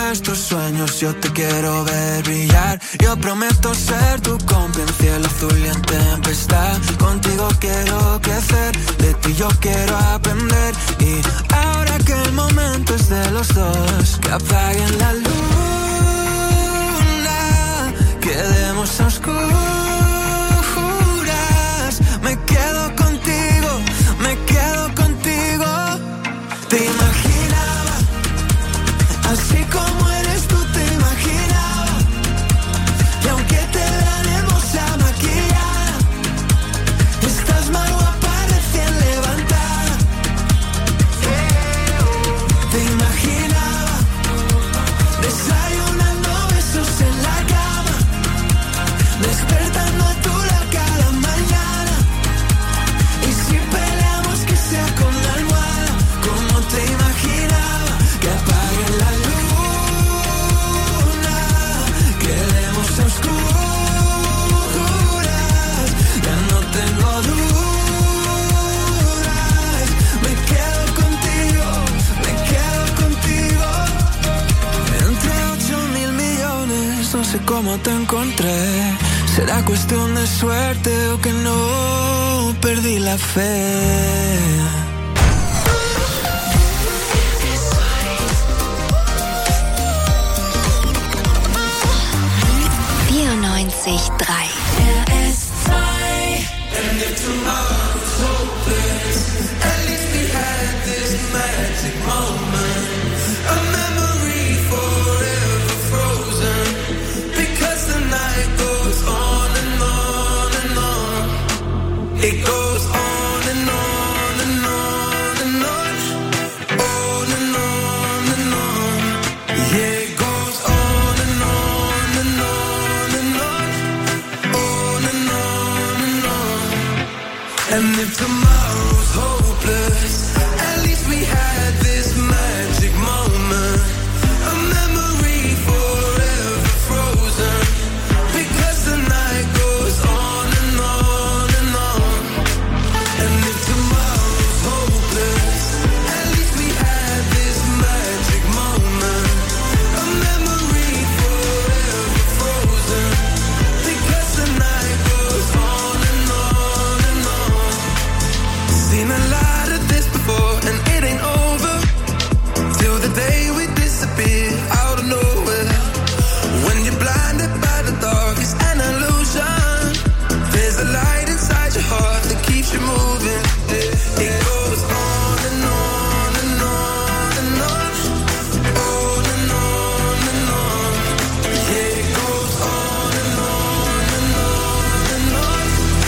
estos sueños yo te quiero ver brillar. Yo prometo ser tu cómplice en cielo azul y en tempestad. Contigo quiero crecer, de ti yo quiero aprender. Y ahora que el momento es de los dos, que apaguen la luna, quedemos a oscuras. Me quedo contigo, me quedo contigo. Te imaginaba, así como eres tú te imaginaba. Y aunque te vean hermosa maquillada, estás más guapa recién levantada. Te imaginaba, desayunando besos en la cama, despertando a tu lado cada mañana. Y si peleamos que sea con la almohada, como te imaginaba, que apague la luna, quedemos a oscuras, ya no tengo dudas, me quedo contigo, me quedo contigo. Entre 8.000 millones, no sé cómo te encontré. ¿Será cuestión de suerte o que no perdí la fe? It goes on and on and on and on, on and on and on. Yeah, it goes on and on and on and on, on and on and on. And if tomorrow's hopeless, at least we had this magic moment, a memory forever frozen, because the night goes on and on and on. And if tomorrow's hopeless, at least we had this magic moment, a memory forever frozen, because the night goes on and on and on. Seen a lot of this before and it ain't over till the day we disappear out of nowhere. When you're blinded by the dark, it's an illusion. There's a light inside your heart that keeps you moving. It goes on and on and on and on, on and on and on. Yeah, it goes on and on and on and on,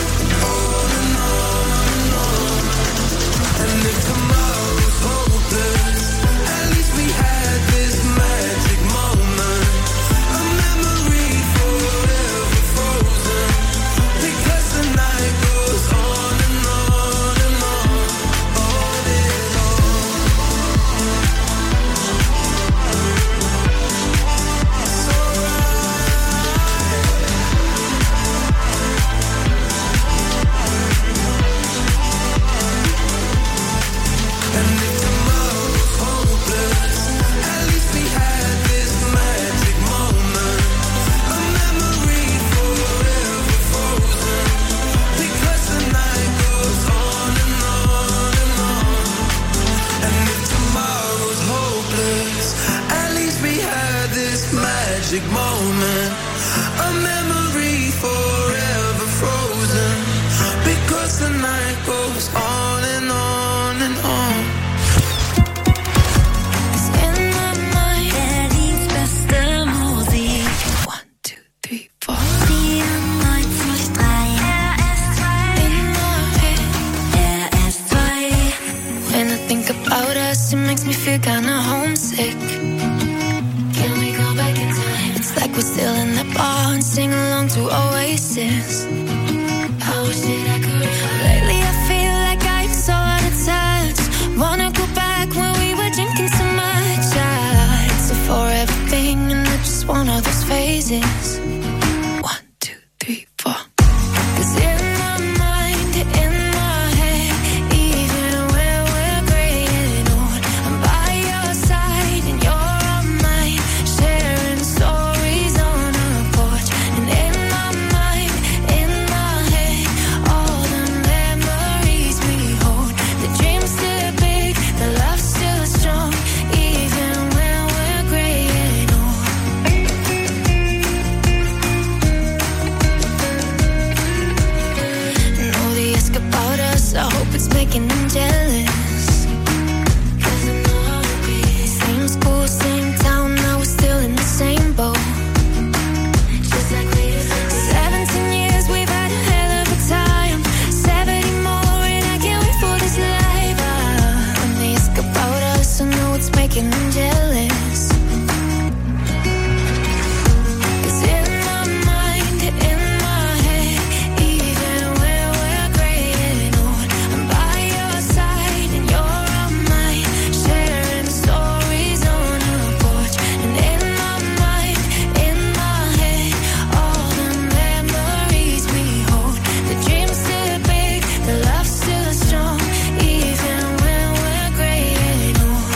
on and on and on. And if tomorrow's hopeless, at least we had this magic moment, a memory forever frozen, because the night goes on and on and on, on and on. And if tomorrow's hopeless, at least we had this magic moment, a memory forever frozen, because the night goes on and on and on. And if tomorrow's hopeless, at least we had this magic moment, a memory forever frozen, because the night goes on and on and on. In my mind, Berlins beste Musik. 1, 2, 3, 4. 94.3 RS2. In my head, RS2. When I think about us, it makes me feel kinda homesick. Can we go back in time? It's like we're still in that bar and sing along to Oasis. I wish that I could. Lately I feel like I'm so out of touch. Wanna go back when we were drinking so much. It's a forever thing and I just want all those phases. 1, 2, 3, 4. 'Cause in my mind, in my head, even when we're gray and old, I'm by your side and you're on mine. what's making them jealous. 'Cause in my mind, in my head, even when we're gray and old, I'm by your side and you're on mine, sharing stories on a porch. And in my mind, in my head, all the memories we hold, the dreams still big, the love still strong, even when we're gray and old.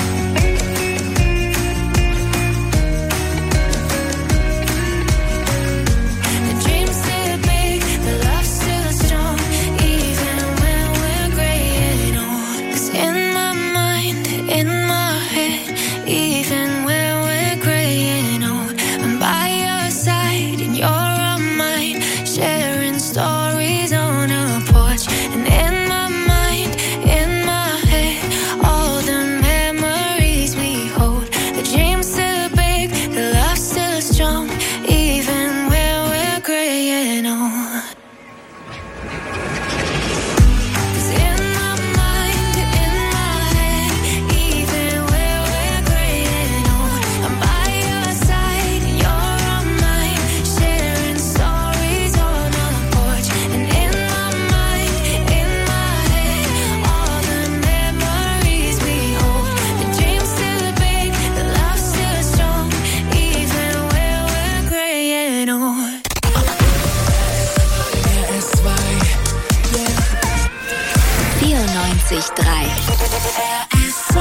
The dreams still big, the love still strong, even when we're gray and old. 'Cause in my mind, in my head, even when we're gray and old, I'm by your side and you're on mine, sharing stories on a porch. And in my mind, in my head, all the memories we hold, the dreams still big, the love still strong, even when we're gray and old. 'Cause in my mind, in my head, even when we're gray and old, I'm by your side and you're on mine, sharing stories on a porch. And in my mind, in my head, all the memories we hold, the dreams still big, the love still strong, even when we're gray and old. RS2, 94.3 RS2.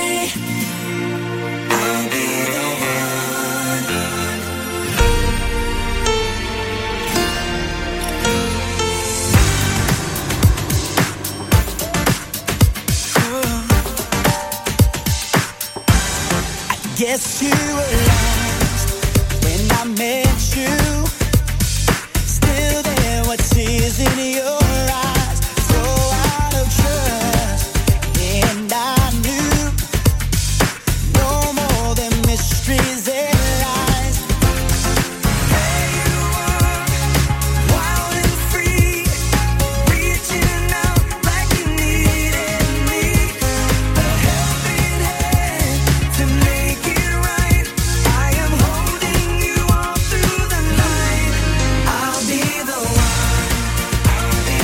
Guess you were lost when I met you. Still there, what tears in your eyes, so out of trust. And I knew no more than mysteries and lies. There you are, wild and free, reaching out like you needed me. A helping hand to make it right. I am holding you all through the night. I'll be the one. I'll be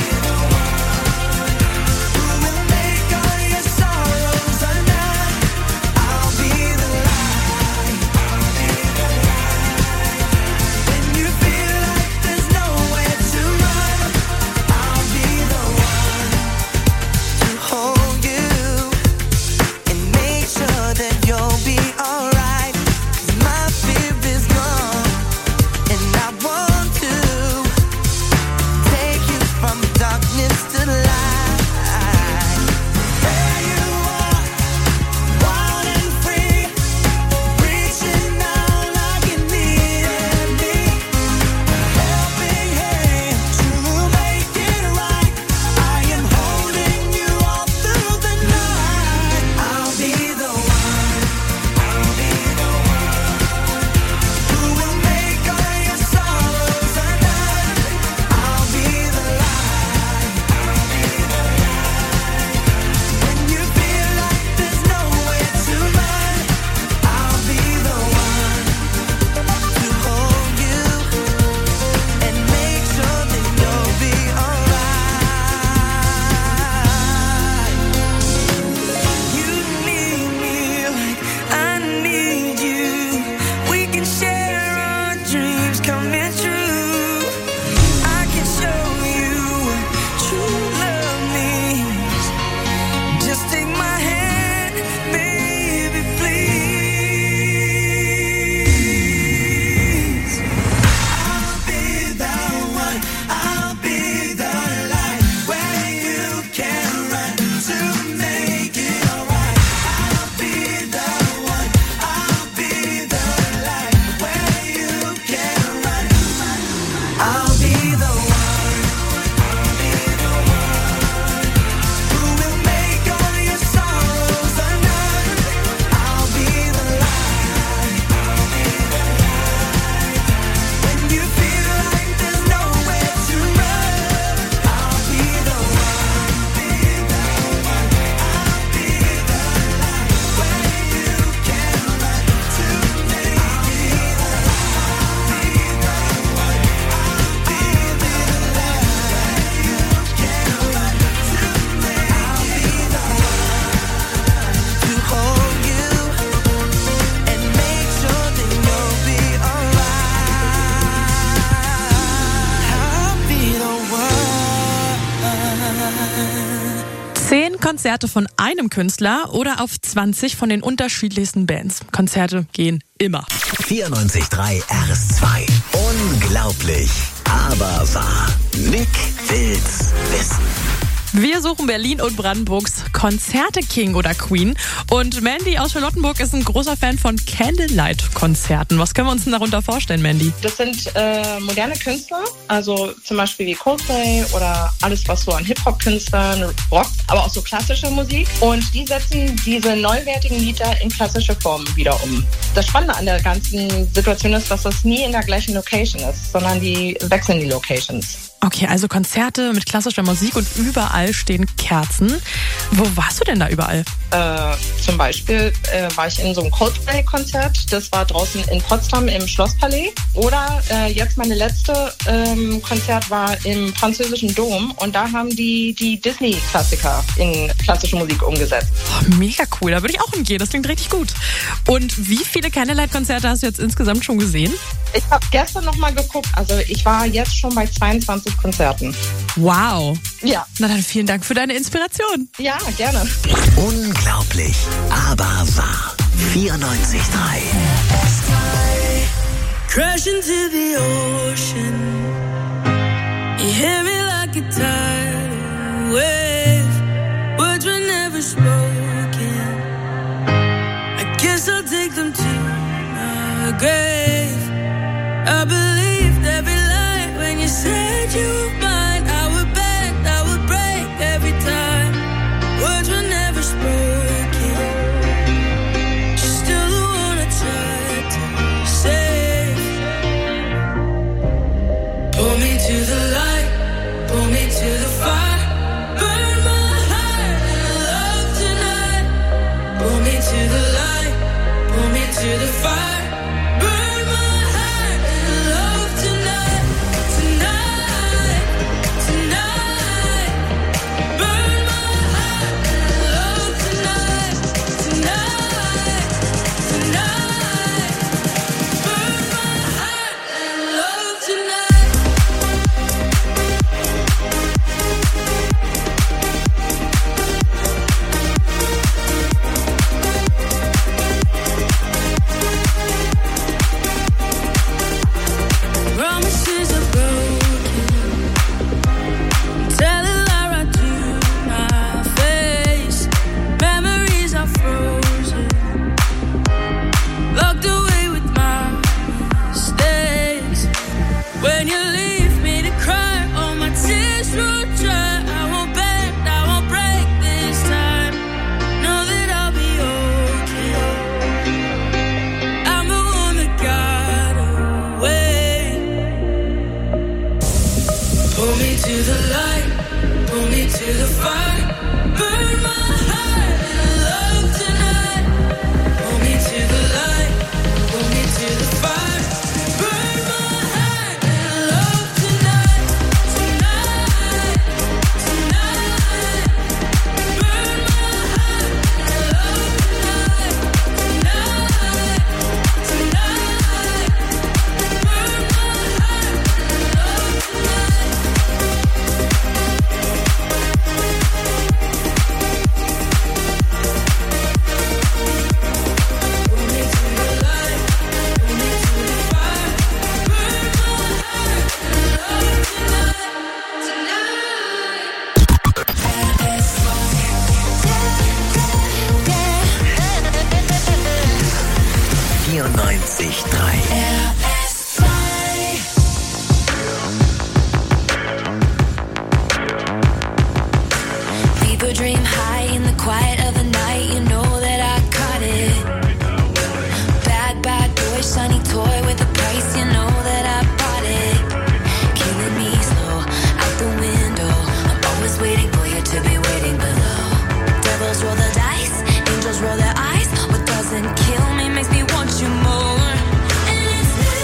Konzerte von einem Künstler oder auf 20 von den unterschiedlichsten Bands? Konzerte gehen immer. 94.3 RS2. Unglaublich, aber wahr. Nick will's wissen. Wir suchen Berlin und Brandenburgs Konzerte-King oder Queen. Und Mandy aus Charlottenburg ist ein großer Fan von Candlelight-Konzerten. Was können wir uns denn darunter vorstellen, Mandy? Das sind moderne Künstler, also zum Beispiel wie Coldplay oder alles, was so an Hip-Hop-Künstlern, Rock, aber auch so klassische Musik. Und die setzen diese neuwertigen Lieder in klassische Form wieder um. Das Spannende an der ganzen Situation ist, dass das nie in der gleichen Location ist, sondern die wechseln die Locations. Okay, also Konzerte mit klassischer Musik und überall stehen Kerzen. Wo warst du denn da überall? Zum Beispiel war ich in so einem Coldplay-Konzert. Das war draußen in Potsdam im Schlosspalais. Oder jetzt meine letzte Konzert war im französischen Dom. Und da haben die Disney-Klassiker in klassische Musik umgesetzt. Oh, mega cool, da würde ich auch hingehen. Das klingt richtig gut. Und wie viele Candlelight-Konzerte hast du jetzt insgesamt schon gesehen? Ich habe gestern noch mal geguckt. Also ich war jetzt schon bei 22 Konzerten. Wow. Ja. Na dann vielen Dank für deine Inspiration. Ja, gerne. Unglaublich, aber wahr. 94.3. Crash into the ocean. You hear me like a tidal wave. Words were never spoken. I guess I'll take them to my grave. I believed every lie when you said you were mine. I would bend, I would break every time. Words were never spoken. You're still the one I tried to save. Pull me to the light, pull me to the fire. Burn my heart in love tonight. Pull me to the light, pull me to the fire. Roll their eyes, what doesn't kill me makes me want you more. And it's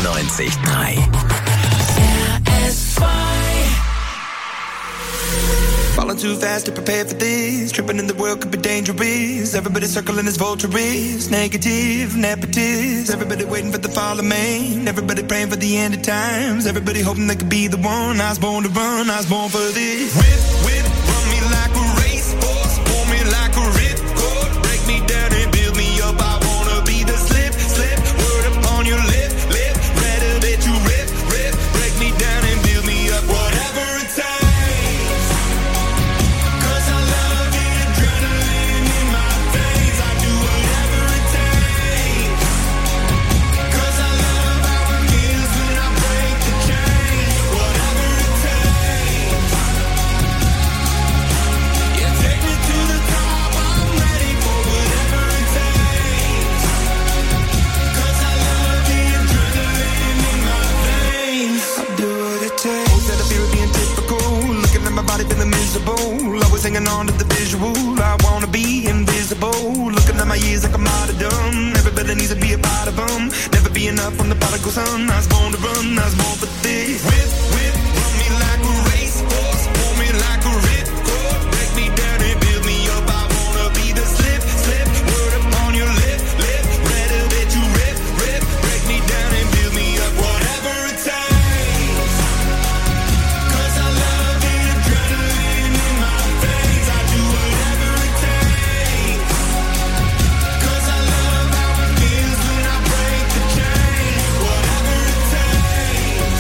94.3. Falling too fast to prepare for this. Tripping in the world could be dangerous. Everybody circling as vultures. Negative, nepotist. Everybody waiting for the fall of man. Everybody praying for the end of times. Everybody hoping they could be the one. I was born to run, I was born for this. Whip, run me like a racehorse. Pull me like a ripcord. Break me down and build me up. I wanna be the slip. Word upon your lip. Rather that you rip. Break me down and build me up. Whatever it takes. Feeling miserable, always hanging on to the visual. I wanna be invisible. Looking at my years like I'm martyrdom. Everybody needs to be a part of them. Never be enough from the prodigal son. I was born to run, I was born for this. Whip, run me like a racehorse. Pull me like a ripcord. Break me down and build me up. I wanna be the slip. Word upon your lip. Rather that you rip. Break me down and build me up. Whatever it takes. 'Cause I love the adrenaline in my veins. I do whatever it takes. 'Cause I love how it feels when I break the chain. Whatever it takes.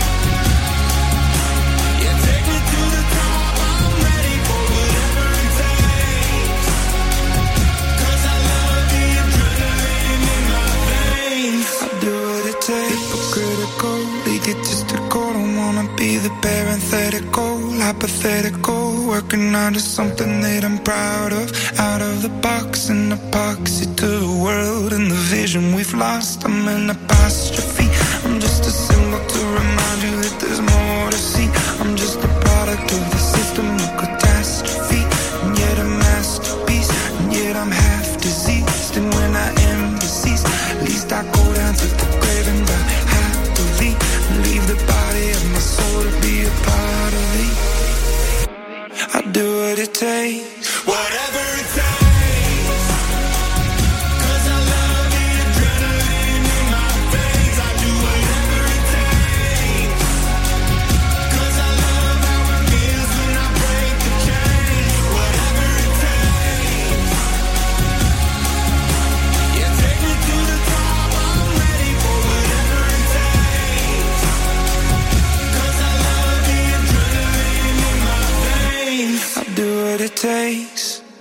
Yeah, take me to the top. I'm ready for whatever it takes. 'Cause I love the adrenaline in my veins. I do what it takes. Hypocritical, egotistical. Don't wanna be the parenthetical, hypothetical. Working out of something that I'm proud of. Out of the box, an epoxy to the world and the vision we've lost. I'm an apostrophe. I'm just a symbol to remind you that there's more to see. I'm just a product of the system of catastrophe. And yet a masterpiece. And yet I'm half diseased. And when I am deceased, at least I go down to the grave and die happily. And leave the body of my soul to be a part of me. I do what it takes. Whatever it takes. 'Cause I love the adrenaline in my veins. I do whatever it takes. 'Cause I love how it feels when I break the chain. Whatever it takes. Yeah, take me to the top. I'm ready for whatever it takes. 'Cause I love the adrenaline in my veins. I do what it takes.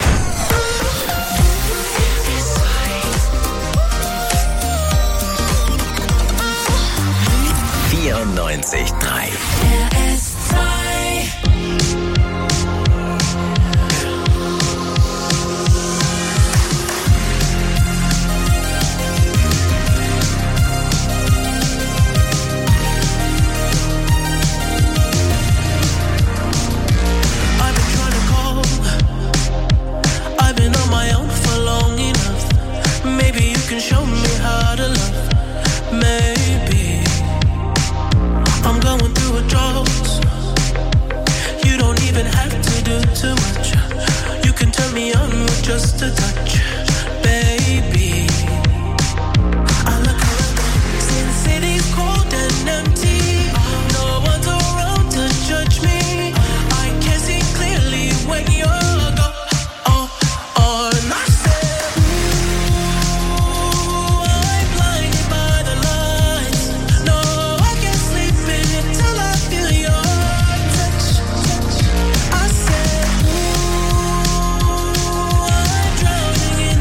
94.3. I've been trying to call. I've been on my own for long enough. Maybe you can show me how to love. Maybe I'm going through a drought. You don't even have to do too much. You can turn me on with just a touch, baby. I look around, since city's cold and empty. No one's around to judge me. I can see clearly when you're gone. And I said, ooh, I'm blinded by the lights. No, I can't sleep until I feel your touch. I said, ooh, I'm drowning in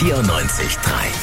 94.3.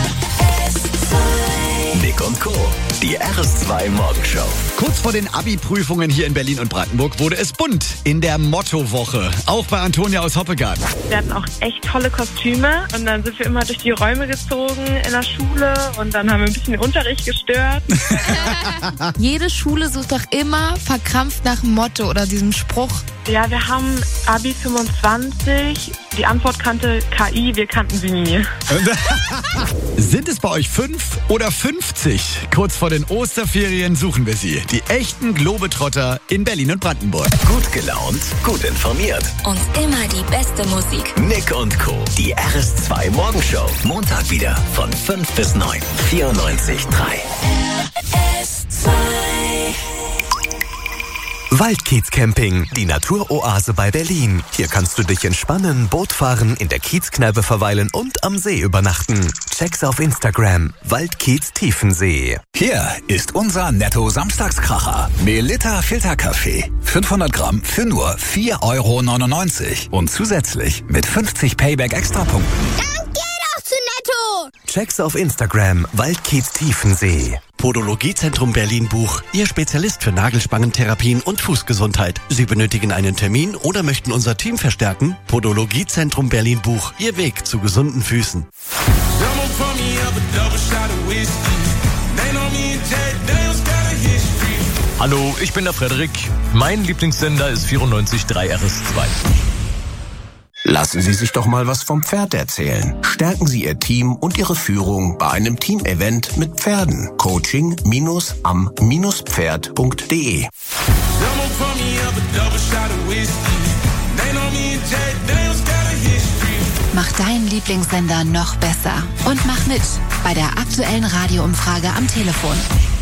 Nick und Co. Die RS2 Morgenshow. Kurz vor den Abi-Prüfungen hier in Berlin und Brandenburg wurde es bunt in der Mottowoche. Auch bei Antonia aus Hoppegarten. Wir hatten auch echt tolle Kostüme und dann sind wir immer durch die Räume gezogen in der Schule und dann haben wir ein bisschen den Unterricht gestört. Jede Schule sucht doch immer verkrampft nach dem Motto oder diesem Spruch. Ja, wir haben Abi 25. Die Antwort kannte KI, wir kannten sie nie. Sind es bei euch 5 oder 50? Kurz vor den Osterferien suchen wir sie. Die echten Globetrotter in Berlin und Brandenburg. Gut gelaunt, gut informiert. Und immer die beste Musik. Nick und Co. Die RS2 Morgenshow. Montag wieder von 5 bis 9. 94.3. Waldkiez Camping, die Naturoase bei Berlin. Hier kannst du dich entspannen, Boot fahren, in der Kiezkneipe verweilen und am See übernachten. Check's auf Instagram, Waldkiez Tiefensee. Hier ist unser Netto-Samstagskracher. Melita Filterkaffee. 500 Gramm für nur 4,99 € und zusätzlich mit 50 Payback-Extrapunkten. Dann geh doch zu Netto! Check's auf Instagram, Waldkiez Tiefensee. Podologiezentrum Berlin Buch, Ihr Spezialist für Nagelspangentherapien und Fußgesundheit. Sie benötigen einen Termin oder möchten unser Team verstärken? Podologiezentrum Berlin Buch, Ihr Weg zu gesunden Füßen. Hallo, ich bin der Frederik. Mein Lieblingssender ist 94.3 RS2. Lassen Sie sich doch mal was vom Pferd erzählen. Stärken Sie Ihr Team und Ihre Führung bei einem Teamevent mit Pferden. Coaching-am-pferd.de. Mach deinen Lieblingssender noch besser und mach mit bei der aktuellen Radioumfrage am Telefon.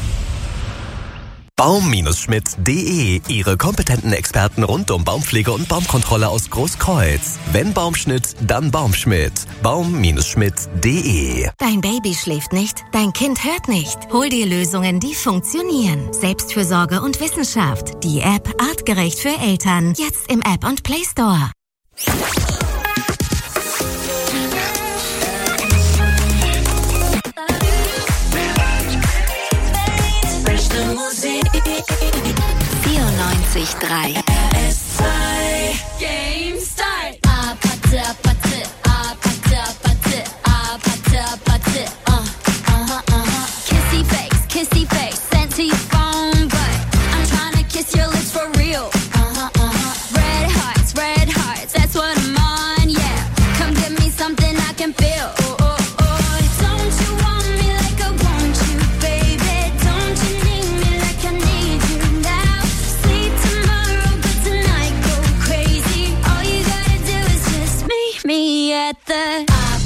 Baum-Schmidt.de, Ihre kompetenten Experten rund um Baumpflege und Baumkontrolle aus Großkreuz. Wenn Baumschnitt, dann Baumschmidt. Baum-Schmidt.de. Dein Baby schläft nicht, dein Kind hört nicht. Hol dir Lösungen, die funktionieren. Selbstfürsorge und Wissenschaft. Die App Artgerecht für Eltern. Jetzt im App und Play Store. Musik 94.3 RS2 Game Start. Kissy face, sent to your phone, but I'm trying to kiss your lips for real. Red hearts, that's what I'm on, yeah. Come give me something I can feel. Don't you want me like I want you, baby? Don't you need me like I need you now? Sleep tomorrow, but tonight go crazy. All you gotta do is just meet me at the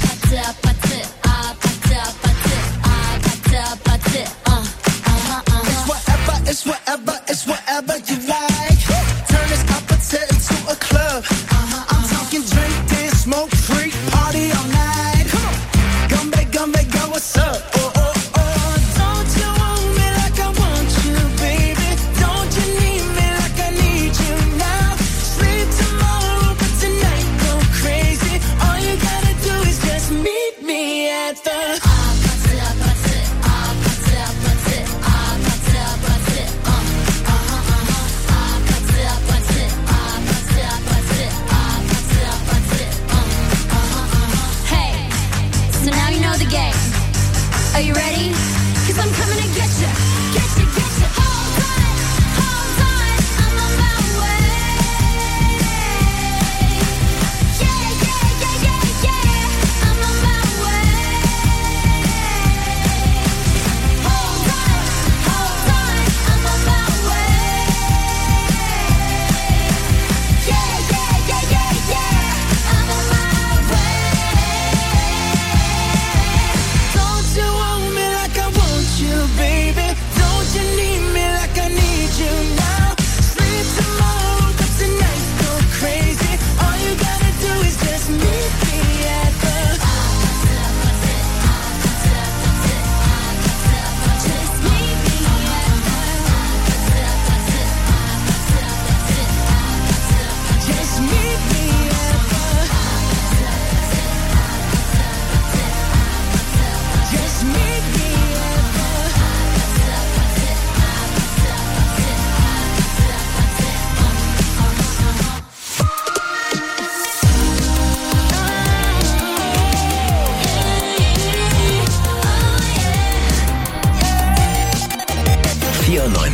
It's whatever you like. Turn this opposite into a club. I'm talking drink, dance, smoke, freak, party all night. Come back, girl, what's up? Don't you want me like I want you, baby? Don't you need me like I need you now? Sleep tomorrow, but tonight go crazy. All you gotta do is just meet me at the Are you ready? 'Cause I'm coming to get you. Hold on, I'm on my way. Yeah, I'm on my way. Hold on, I'm on my way. Yeah, I'm on my way. Don't you want me like I want you, baby?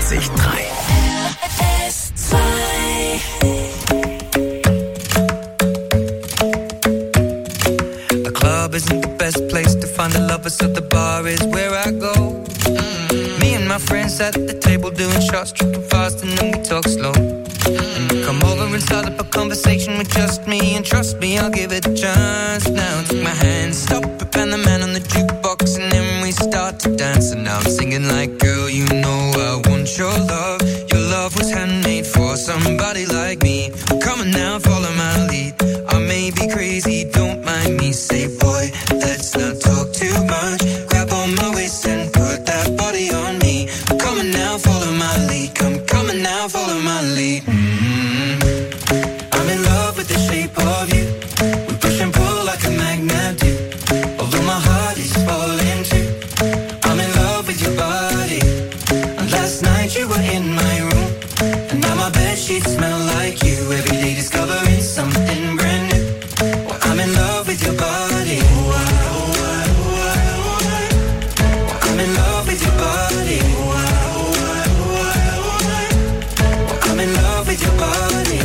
94.3. The club isn't the best place to find a lover, so the bar is where I go. Me and my friends at the table doing shots, tripping fast, and then we talk slow. And you come over and start up a conversation with just me, and trust me, I'll give it a chance. Now take my hand, stop it, and the man on the jukebox, and then we start to dance. And now I'm singing like, girl, you know I want your love. Your love was handmade for somebody like me. Come on now, follow my lead. I may be crazy, don't mind me. Say, boy, let's not talk too much. Grab on my waist and put that body on me. Come on now, follow my lead. Come on now, follow my lead. I'm in love with the shape of you. We push and pull like a magnet do. Although my heart is falling too. I'm in love with your body. And last night you were in my room, and now my bedsheets smell like you. Every day discovering something brand new. Well, I'm in love with your body. I'm in love with your body. I'm in love with your body.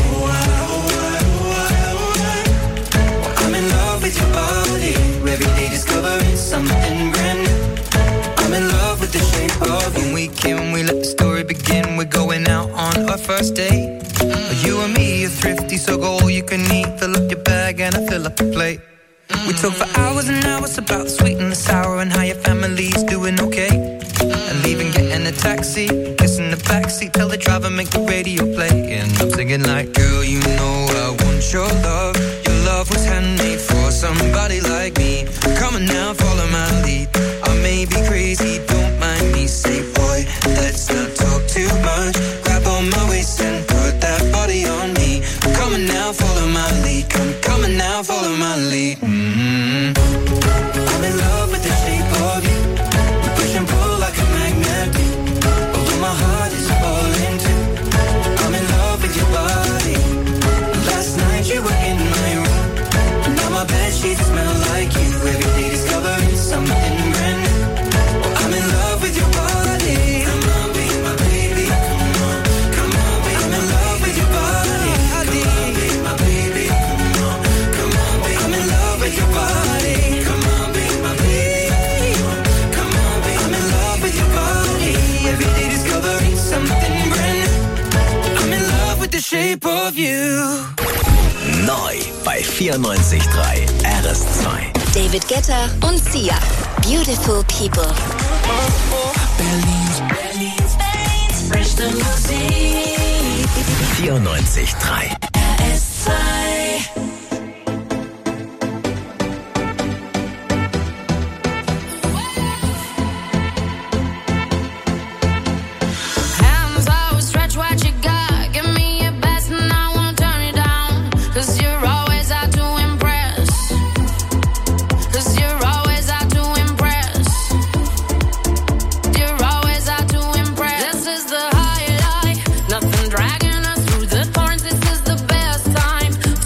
I'm in love with your body. Every day discovering something brand new. I'm in love with the shape of you. When we came, we let the story begin. We're going out on our first date. You and me are thrifty, so go all you can eat. Fill up your bag and I fill up the plate. We talk for hours and hours about the sweet and the sour and how your family's doing okay. And leaving, getting a taxi, kissing the backseat, tell the driver make the radio play. And I'm singing like, girl, you know I want your love. Your love was handmade for somebody like me. Come on now, follow my lead. I may be crazy, don't mind me. Say, boy, let's not talk too much. Grab on my waist and put that body on me. Come on now, follow my lead. Come on now, follow my lead. I'm in love with the shape of you. We push and pull like a magnet do. Although my heart is falling too. I'm in love with your body. Last night you were in my room, and now my bedsheets smell like you. Every day discovering something brand new. Well, I'm in love with your body. Come on, be my baby. Come on, be. I'm in love with your body. Come on, be my baby. Come on, be. I'm in love with your body. Come on, be my baby. Come on, be. I'm in love with your body. Every day discovering something brand new. I'm in love with the shape of you. Neu bei 94.3 RS2. David Guetta und Sia. Beautiful People. Berlin's beste Musik. 94.3 RS2. Hands out, stretch what you got. Give me your best and I won't turn it down. 'Cause you're always out to impress. 'Cause you're always out to impress. You're always out to impress. This is the highlight. Nothing dragging us through the thorns. This is the best time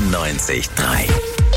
94.3.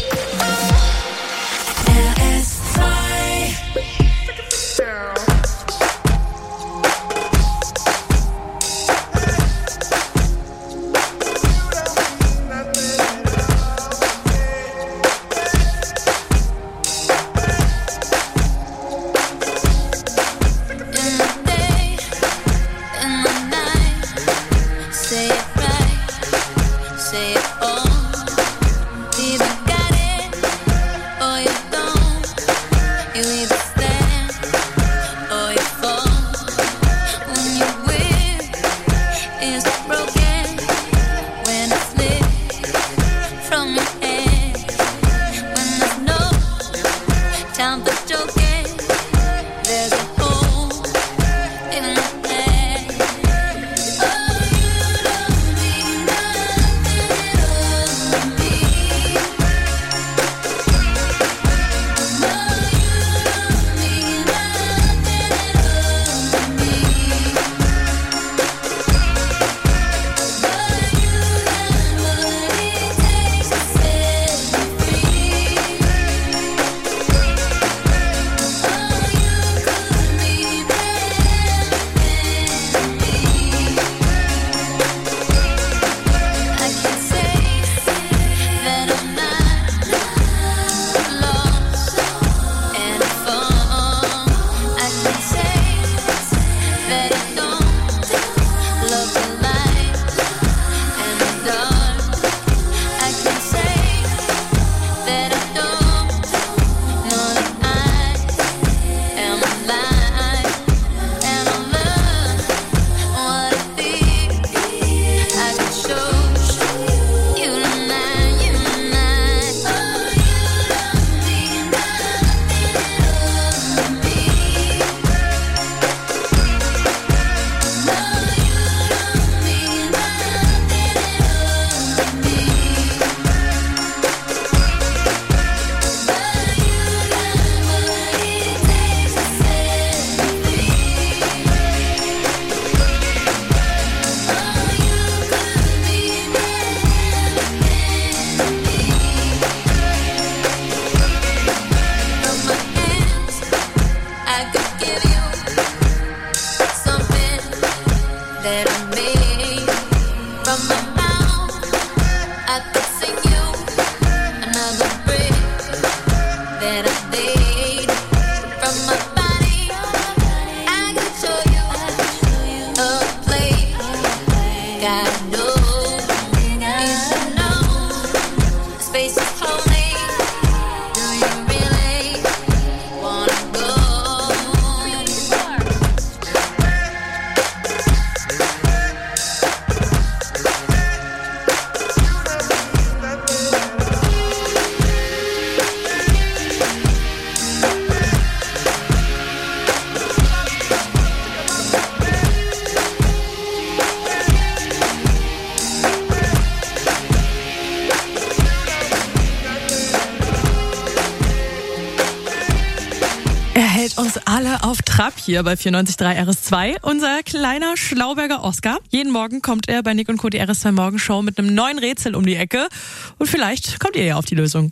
Uns alle auf Trab hier bei 94.3 RS2. Unser kleiner Schlauberger Oscar. Jeden Morgen kommt er bei Nick und Co. die RS2 Morgenshow mit einem neuen Rätsel um die Ecke. Und vielleicht kommt ihr ja auf die Lösung.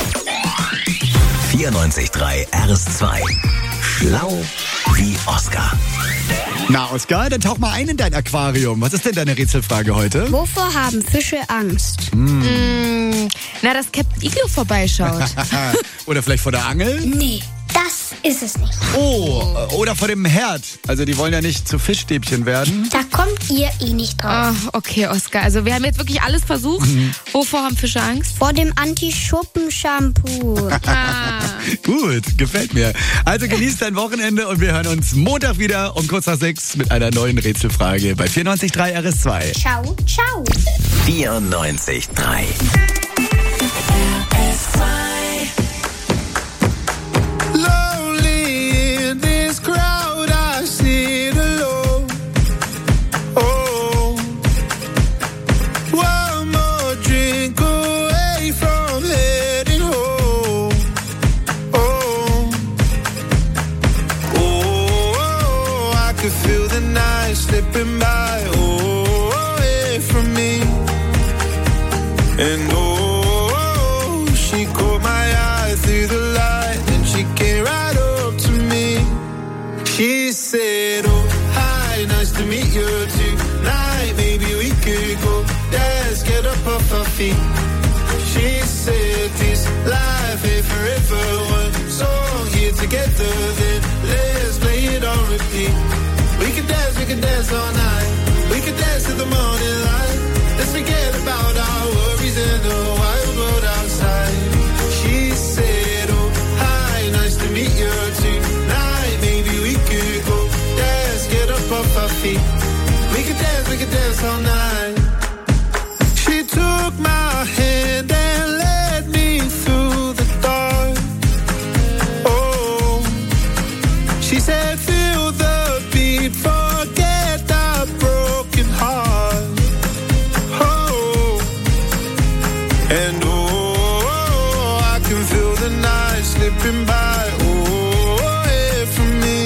94.3 RS2. Schlau wie Oscar. Na, Oscar, dann tauch mal ein in dein Aquarium. Was ist denn deine Rätselfrage heute? Wovor haben Fische Angst? Na, dass Captain Iglo vorbeischaut. Oder vielleicht vor der Angel? Nee, das ist es nicht. Oh, oder vor dem Herd. Also die wollen ja nicht zu Fischstäbchen werden. Da kommt ihr eh nicht drauf. Oh, okay, Oscar. Also wir haben jetzt wirklich alles versucht. Wovor haben Fische Angst? Vor dem Anti-Schuppen-Shampoo. Gut, gefällt mir. Also genießt dein Wochenende und wir hören uns Montag wieder um kurz nach 6 mit einer neuen Rätselfrage bei 94.3 RS2. Ciao, ciao. 94.3 Feel the night slipping by, away from me. And feet. She said this life ain't forever. One song here together, then let's play it on repeat. We can dance all night. We can dance till the morning light. Let's forget about our worries and the wild world outside. She said, oh, hi, nice to meet you tonight. Maybe we could go dance, get up off our feet. We could dance all night. She took my hand and led me through the dark. Oh, she said, feel the beat, forget the broken heart. Oh, and oh, I can feel the night slipping by. Oh, yeah, for me.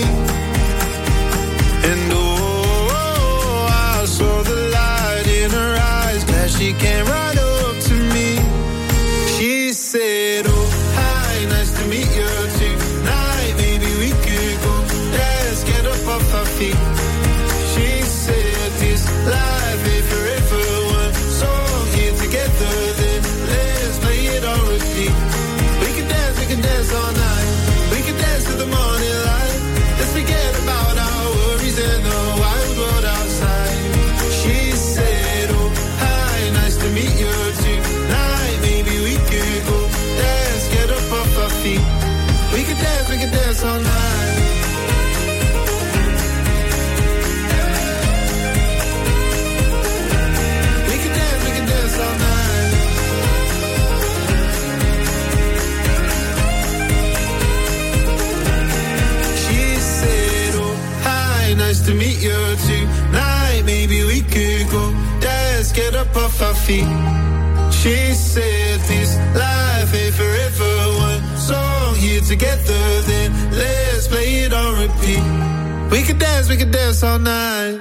And oh, I saw the light in her eyes. Glad she came right up to me. She said, oh, hi, nice to meet you tonight. Maybe we could go dance, get up off our feet. She said this life ain't forever. One song here together, then let's play it on repeat. We can dance all night. We can dance till the morning light. Let's forget about our worries and the wild world outside. She said, oh, hi, nice to meet you tonight. Maybe we could go dance, get up off our feet. We can dance all night. We can dance all night. She said, oh, hi, nice to meet you tonight. Maybe we could go dance, get up off our feet. She said this life ain't forever. One song here together, then let's play it on repeat. We can dance all night.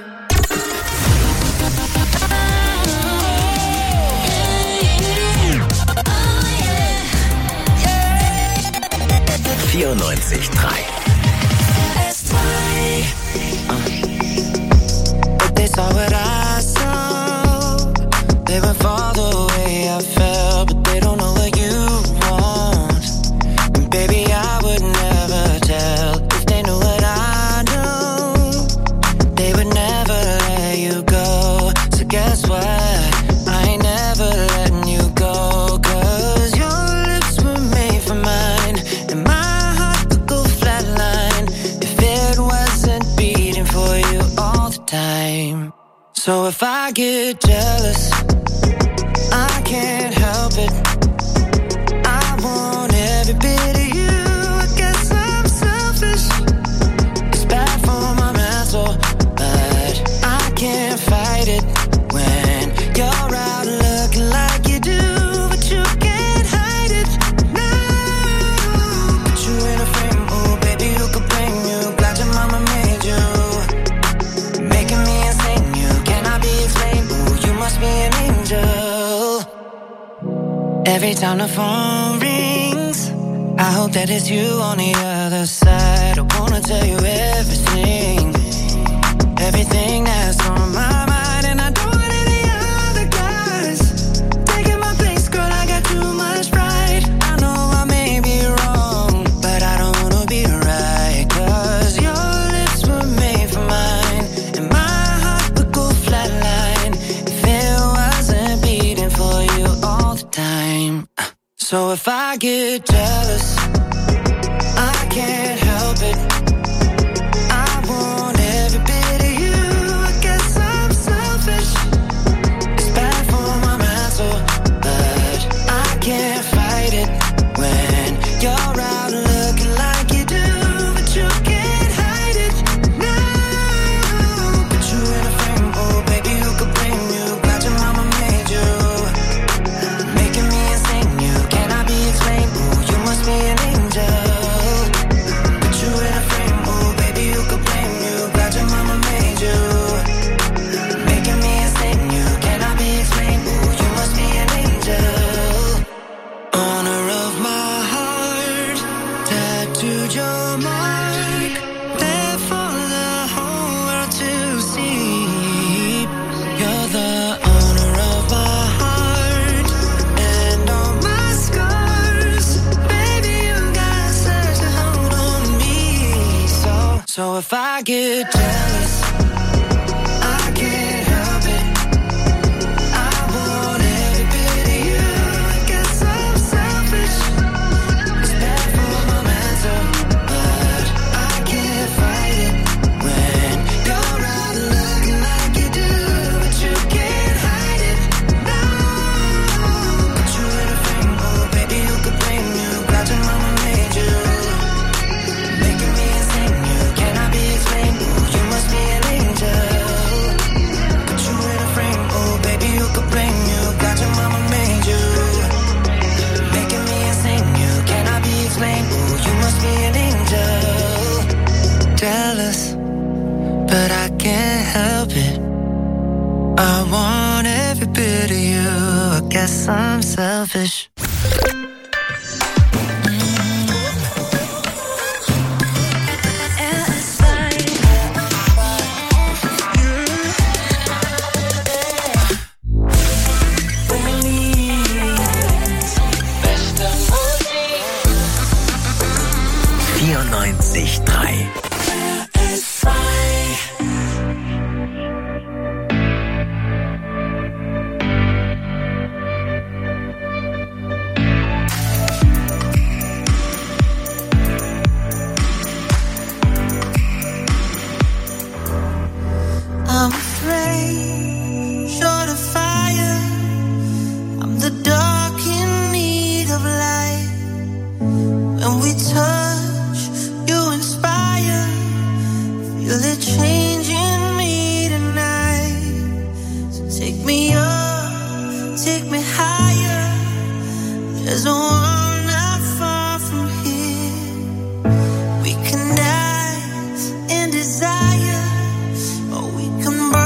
But they saw what I saw. They went for the way I felt, but they don't know what you want. And baby, I would never tell if they knew what I know. They would never let you go. So guess what? I ain't never letting you go. 'Cause your lips were made for mine, and my heart would go flatline if it wasn't beating for you all the time. So if I get jealous, I can't help it. I want every bit of you. I guess I'm selfish. It's bad for my mental, but I can't fight it when you're out looking like you do, but you can't hide it. No, put you in a frame. Oh, baby, who could blame you? Glad your mama made you, making me insane. You cannot be explained. Oh, you must be an angel. Every time the phone rings, I hope that it's you on the other side. I wanna tell you everything, everything that's on my mind. And I don't want any other guys taking my place, girl, I got too much pride. I know I may be wrong, but I don't wanna be right. 'Cause your lips were made for mine, and my heart would go flatline if it wasn't beating for you all the time. So if I get jealous, I can't help it. I want every bit of you. I guess I'm selfish. It's bad for my mental, but I can't fight it when you're out looking like you do, but you can't hide it. No, put you in a frame. Oh, baby, who could blame you? Glad your mama made you, making me insane. You cannot be explained. Oh, you must be an angel. So if I get jealous, I can't help it. I want every bit of you. I guess I'm selfish. It's bad for my mental, but I can't fight it when you're out looking like you do, but you can't hide it. No, put you in a frame, oh baby, who could blame you? Glad your mama made you, making me insane. You cannot be explained. Ooh, you must be an angel. Put you in a frame, oh baby, who could blame you? Glad your mama made you, making me insane. You cannot be explained. Ooh, you must be an angel. Jealous, but I can't help it. I want every bit of you. I guess I'm selfish. I'm afraid, short of fire. I'm the dark in need of light. When we touch, you inspire. Feel it changing me tonight. So take me up, take me higher. There's a world not far from here. We can dance in desire, or we can burn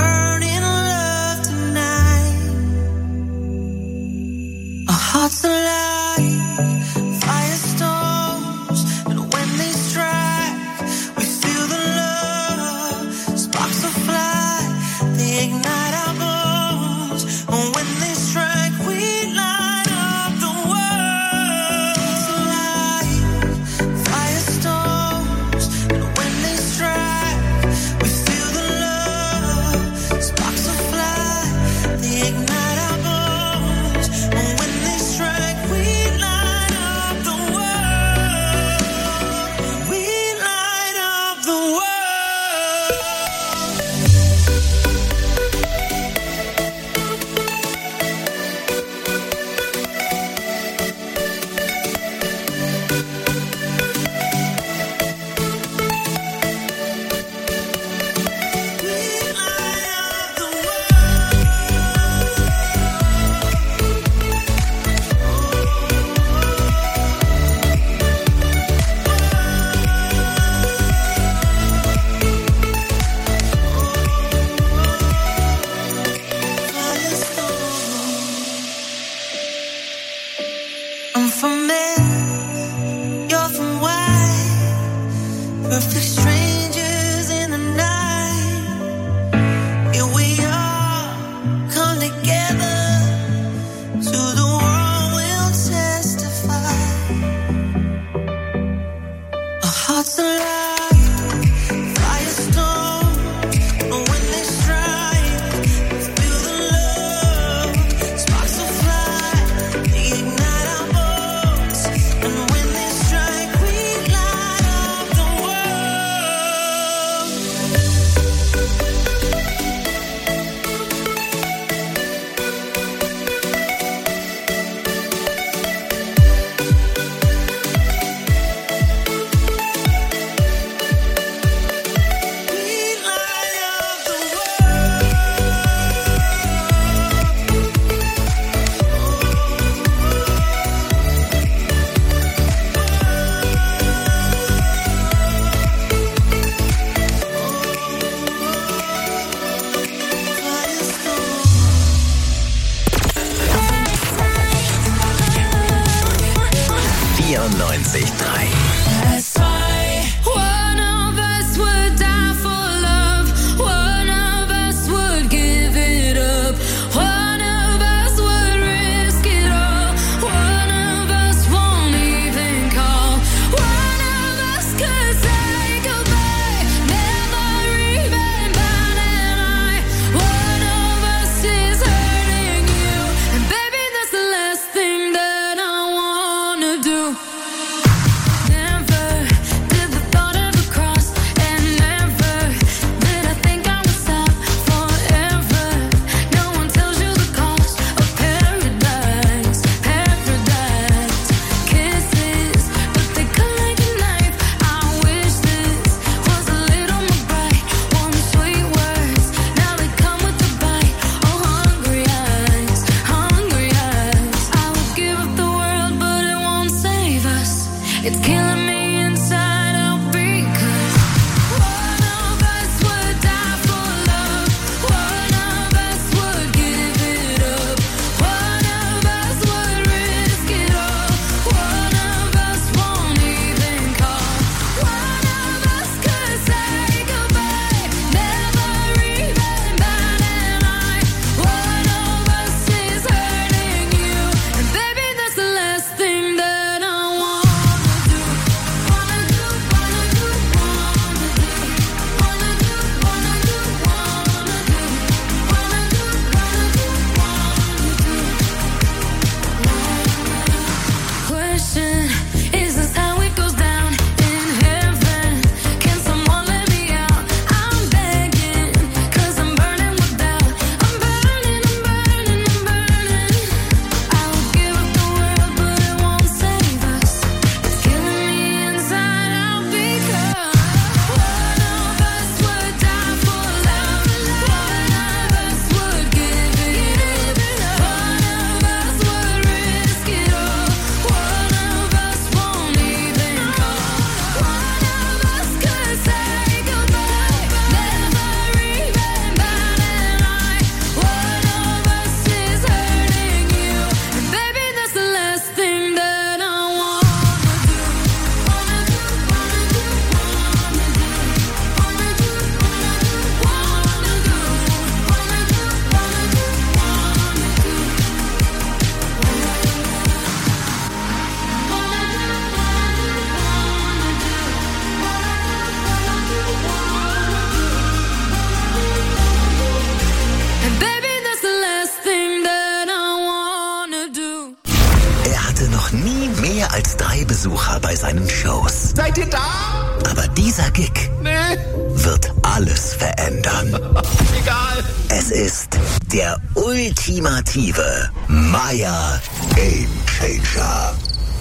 bei seinen Shows. Seid ihr da? Aber dieser Gig wird alles verändern. Egal. Es ist der ultimative Meier Game Changer.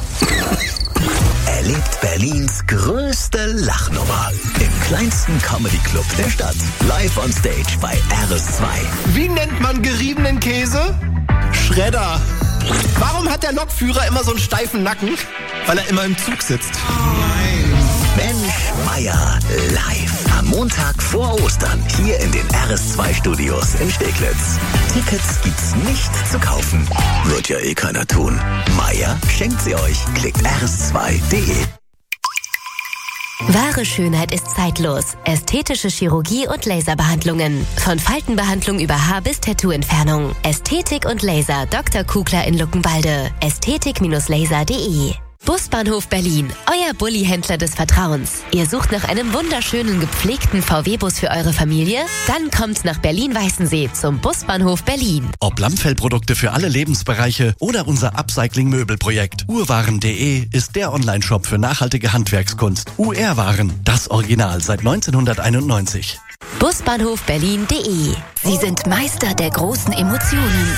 Erlebt Berlins größte Lachnummer im kleinsten Comedy-Club der Stadt. Live on Stage bei RS2. Wie nennt man geriebenen Käse? Schredder. Warum hat der Lokführer immer so einen steifen Nacken? Weil er immer im Zug sitzt. Mensch Meier live. Am Montag vor Ostern hier in den RS2-Studios in Steglitz. Tickets gibt's nicht zu kaufen. Wird ja eh keiner tun. Meier schenkt sie euch. Klickt rs2.de. Wahre Schönheit ist zeitlos. Ästhetische Chirurgie und Laserbehandlungen. Von Faltenbehandlung über Haar- bis Tattoo-Entfernung. Ästhetik und Laser Dr. Kugler in Luckenwalde. Ästhetik-laser.de. Busbahnhof Berlin, euer Bulli-Händler des Vertrauens. Ihr sucht nach einem wunderschönen, gepflegten VW-Bus für eure Familie? Dann kommt nach Berlin-Weißensee zum Busbahnhof Berlin. Ob Lammfellprodukte für alle Lebensbereiche oder unser Upcycling-Möbelprojekt. Urwaren.de ist der Onlineshop für nachhaltige Handwerkskunst. UR-Waren, das Original seit 1991. Busbahnhofberlin.de. Sie sind Meister der großen Emotionen.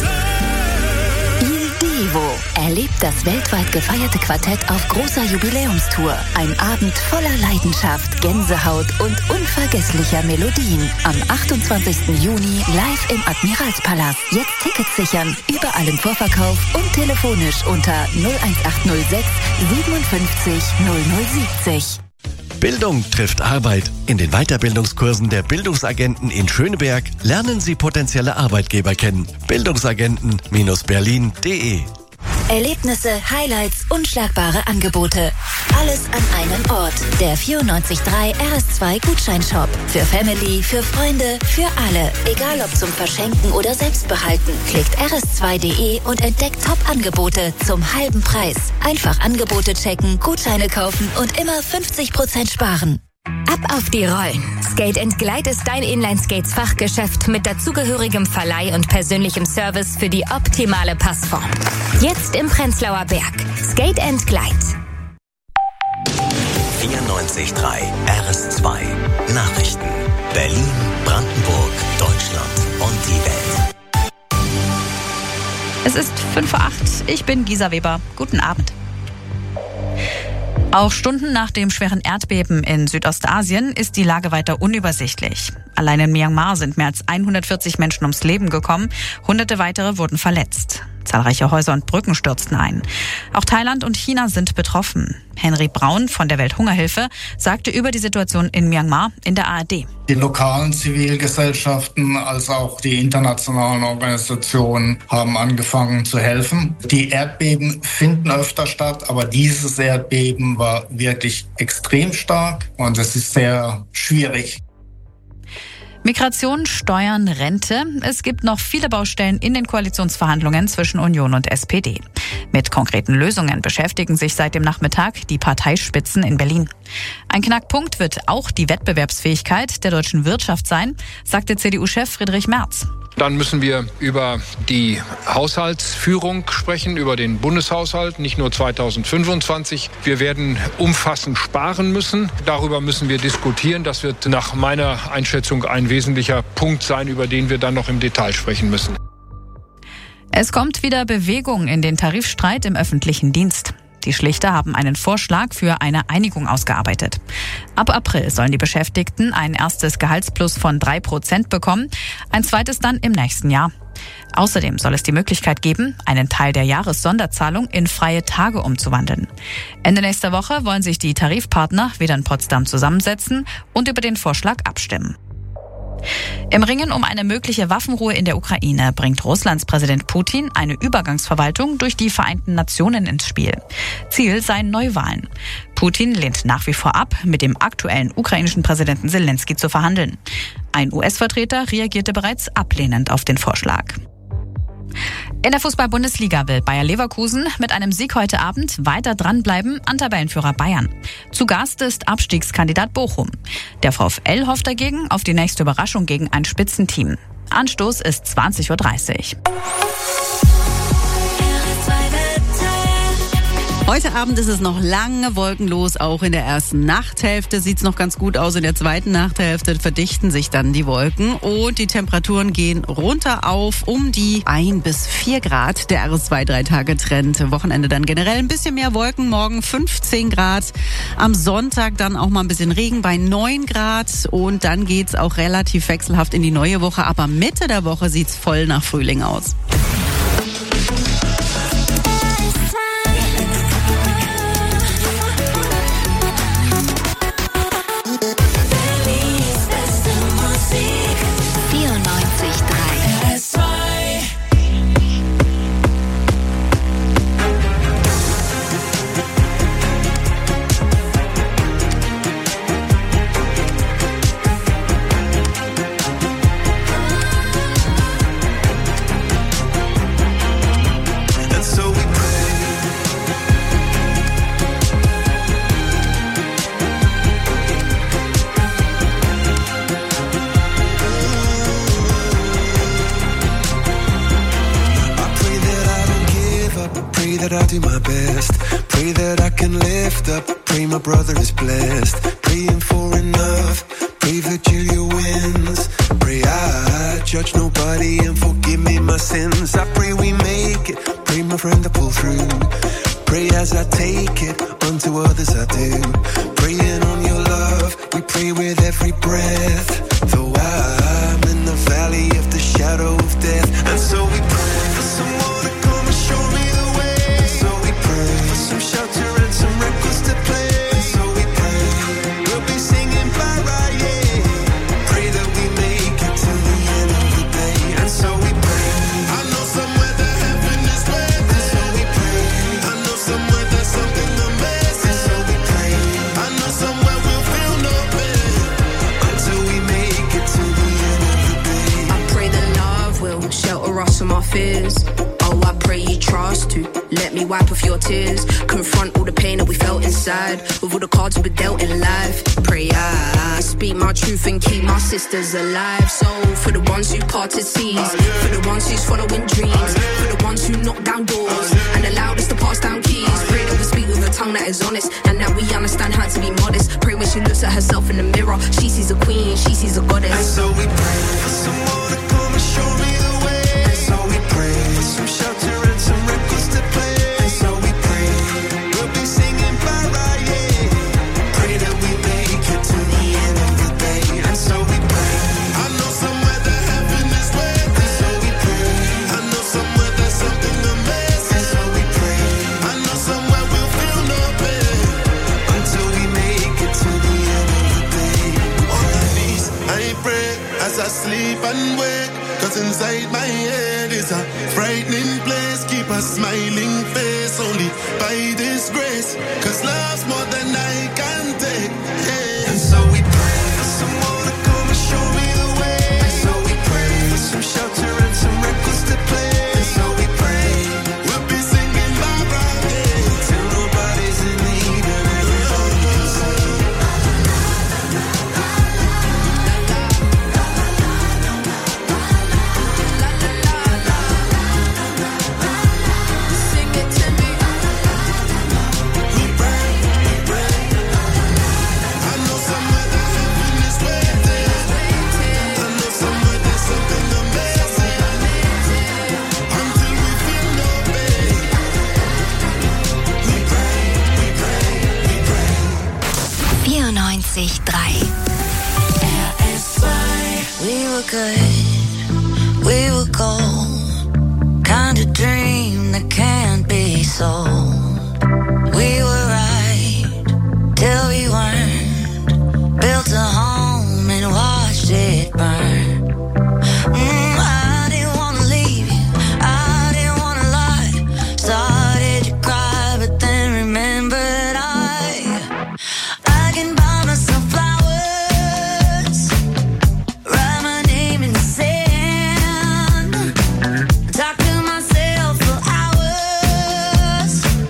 Erlebt das weltweit gefeierte Quartett auf großer Jubiläumstour. Ein Abend voller Leidenschaft, Gänsehaut und unvergesslicher Melodien. Am 28. Juni live im Admiralspalast. Jetzt Tickets sichern, überall im Vorverkauf und telefonisch unter 01806 57 0070. Bildung trifft Arbeit. In den Weiterbildungskursen der Bildungsagenten in Schöneberg lernen Sie potenzielle Arbeitgeber kennen. Bildungsagenten-berlin.de. Erlebnisse, Highlights, unschlagbare Angebote. Alles an einem Ort. Der 94.3 RS2 Gutscheinshop. Für Family, für Freunde, für alle. Egal ob zum Verschenken oder Selbstbehalten. Klickt rs2.de und entdeckt Top-Angebote zum halben Preis. Einfach Angebote checken, Gutscheine kaufen und immer 50% sparen. Ab auf die Rollen. Skate & Glide ist dein Inline-Skates-Fachgeschäft mit dazugehörigem Verleih und persönlichem Service für die optimale Passform. Jetzt im Prenzlauer Berg. Skate & Glide. 94.3 RS2 Nachrichten. Berlin, Brandenburg, Deutschland und die Welt. Es ist 5:08 Uhr. Ich bin Gisa Weber. Guten Abend. Auch Stunden nach dem schweren Erdbeben in Südostasien ist die Lage weiter unübersichtlich. Allein in Myanmar sind mehr als 140 Menschen ums Leben gekommen, Hunderte weitere wurden verletzt. Zahlreiche Häuser und Brücken stürzten ein. Auch Thailand und China sind betroffen. Henry Braun von der Welthungerhilfe sagte über die Situation in Myanmar in der ARD. Die lokalen Zivilgesellschaften als auch die internationalen Organisationen haben angefangen zu helfen. Die Erdbeben finden öfter statt, aber dieses Erdbeben war wirklich extrem stark und es ist sehr schwierig. Migration, Steuern, Rente. Es gibt noch viele Baustellen in den Koalitionsverhandlungen zwischen Union und SPD. Mit konkreten Lösungen beschäftigen sich seit dem Nachmittag die Parteispitzen in Berlin. Ein Knackpunkt wird auch die Wettbewerbsfähigkeit der deutschen Wirtschaft sein, sagte CDU-Chef Friedrich Merz. Dann müssen wir über die Haushaltsführung sprechen, über den Bundeshaushalt, nicht nur 2025. Wir werden umfassend sparen müssen. Darüber müssen wir diskutieren. Das wird nach meiner Einschätzung ein wesentlicher Punkt sein, über den wir dann noch im Detail sprechen müssen. Es kommt wieder Bewegung in den Tarifstreit im öffentlichen Dienst. Die Schlichter haben einen Vorschlag für eine Einigung ausgearbeitet. Ab April sollen die Beschäftigten ein erstes Gehaltsplus von 3% bekommen, ein zweites dann im nächsten Jahr. Außerdem soll es die Möglichkeit geben, einen Teil der Jahressonderzahlung in freie Tage umzuwandeln. Ende nächster Woche wollen sich die Tarifpartner wieder in Potsdam zusammensetzen und über den Vorschlag abstimmen. Im Ringen um eine mögliche Waffenruhe in der Ukraine bringt Russlands Präsident Putin eine Übergangsverwaltung durch die Vereinten Nationen ins Spiel. Ziel seien Neuwahlen. Putin lehnt nach wie vor ab, mit dem aktuellen ukrainischen Präsidenten Zelensky zu verhandeln. Ein US-Vertreter reagierte bereits ablehnend auf den Vorschlag. In der Fußball-Bundesliga will Bayer Leverkusen mit einem Sieg heute Abend weiter dranbleiben an Tabellenführer Bayern. Zu Gast ist Abstiegskandidat Bochum. Der VfL hofft dagegen auf die nächste Überraschung gegen ein Spitzenteam. Anstoß ist 20:30 Uhr. Heute Abend ist es noch lange wolkenlos, auch in der ersten Nachthälfte sieht es noch ganz gut aus. In der zweiten Nachthälfte verdichten sich dann die Wolken und die Temperaturen gehen runter auf um die 1 bis 4 Grad. Der RS2 3-Tage-Trend. Wochenende dann generell ein bisschen mehr Wolken, morgen 15 Grad. Am Sonntag dann auch mal ein bisschen Regen bei 9 Grad und dann geht's auch relativ wechselhaft in die neue Woche. Aber Mitte der Woche sieht's voll nach Frühling aus. That I do my best, pray that I can lift up, pray my brother is blessed, praying for enough, pray Virgilia wins, pray I judge nobody and forgive me my sins, I pray we make it, pray my friend I pull through, pray as I take it, unto others I do, praying on your love, we pray with every breath, though I'm in the valley of the shadow of death, and so we pray for someone to come and show me the way. Some shelter and some records to play. And so we pray, we'll be singing bye-bye, yeah. Pray that we make it to the end of the day. And so we pray, I know somewhere that heaven is waiting. And so we pray, I know somewhere there's something amazing. And so we pray, I know somewhere we'll feel no pain until we make it to the end of the day. I pray that love will shelter us from our fears. Oh, I pray you trust to let me wipe off your tears. Confront all the pain that we felt inside with all the cards we were dealt in life. Pray I speak my truth and keep my sisters alive. So for the ones who parted seas, for the ones who's following dreams, for the ones who knock down doors and allowed us to pass down keys. Pray that we speak with a tongue that is honest and that we understand how to be modest. Pray when she looks at herself in the mirror, she sees a queen, she sees a goddess. And so we pray for someone to come and show me the way. And so we pray for some shelter and some records to play. And so we pray, we'll be singing bye-bye, yeah. Pray that we make it to the end of the day. And so we pray, I know somewhere that heaven is waiting. And so we pray, I know somewhere there's something amazing. And so we pray, I know somewhere we'll feel no pain until we make it to the end of the day. On my knees, I pray as I sleep and wake. Cause inside my head is a frightening place. Keep a smiling face only by this grace. Cause love's more than I can take, yeah. And so we pray for someone to come and show me the way. And so we pray for some shelter and some records to play. And so we pray, we'll be singing bye-bye, yeah. Till nobody's in need and everybody can sing. We were good, we were gold, kind of dream that can't be sold. We were right till we weren't, built a home and watched it burn. I didn't wanna leave you, I didn't wanna lie. Started to cry but then remembered I can buy myself flowers, write my name in the sand, talk to myself for hours.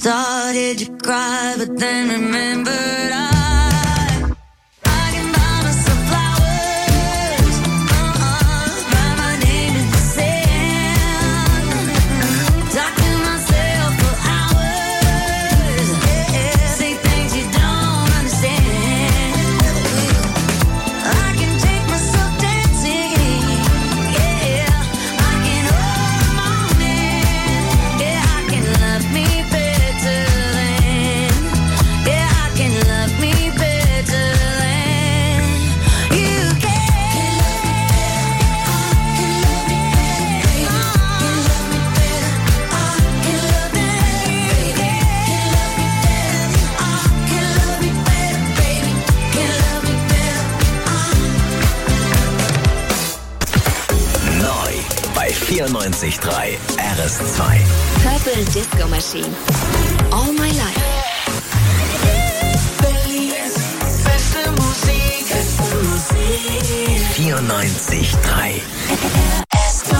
Started to cry, but then remembered I can buy myself flowers, write my name in the sand, talk to myself for hours, say things you don't understand. I can take myself dancing, I can hold the moment, I can love me better than, I can love me better than you can. Neu bei 94.3 RS2. Purple Disco Machine. All My Life. Berlins beste Musik, 94.3. RS2.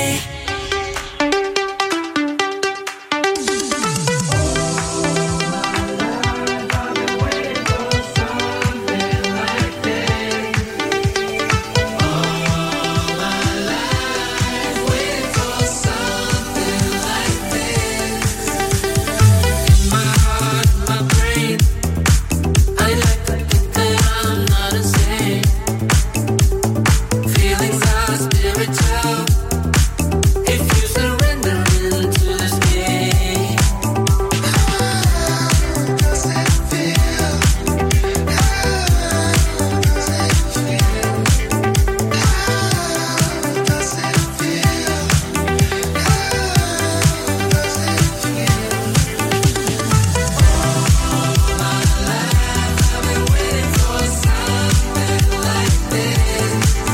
Feelings are spiritual. If you surrender into this game, how does it feel? How does it feel? How does it feel? How does it feel? All my life I've been waiting for something like this.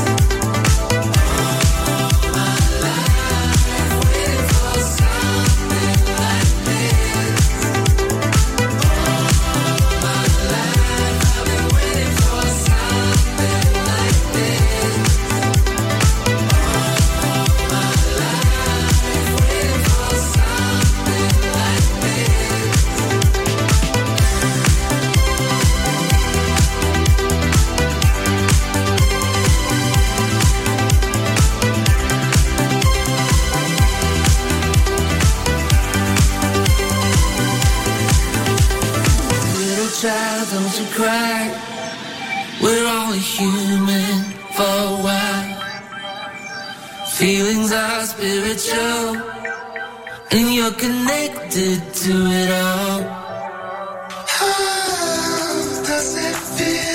Little child, don't you cry. We're only human for a while. Feelings are spiritual, and you're connected to it all. How does it feel?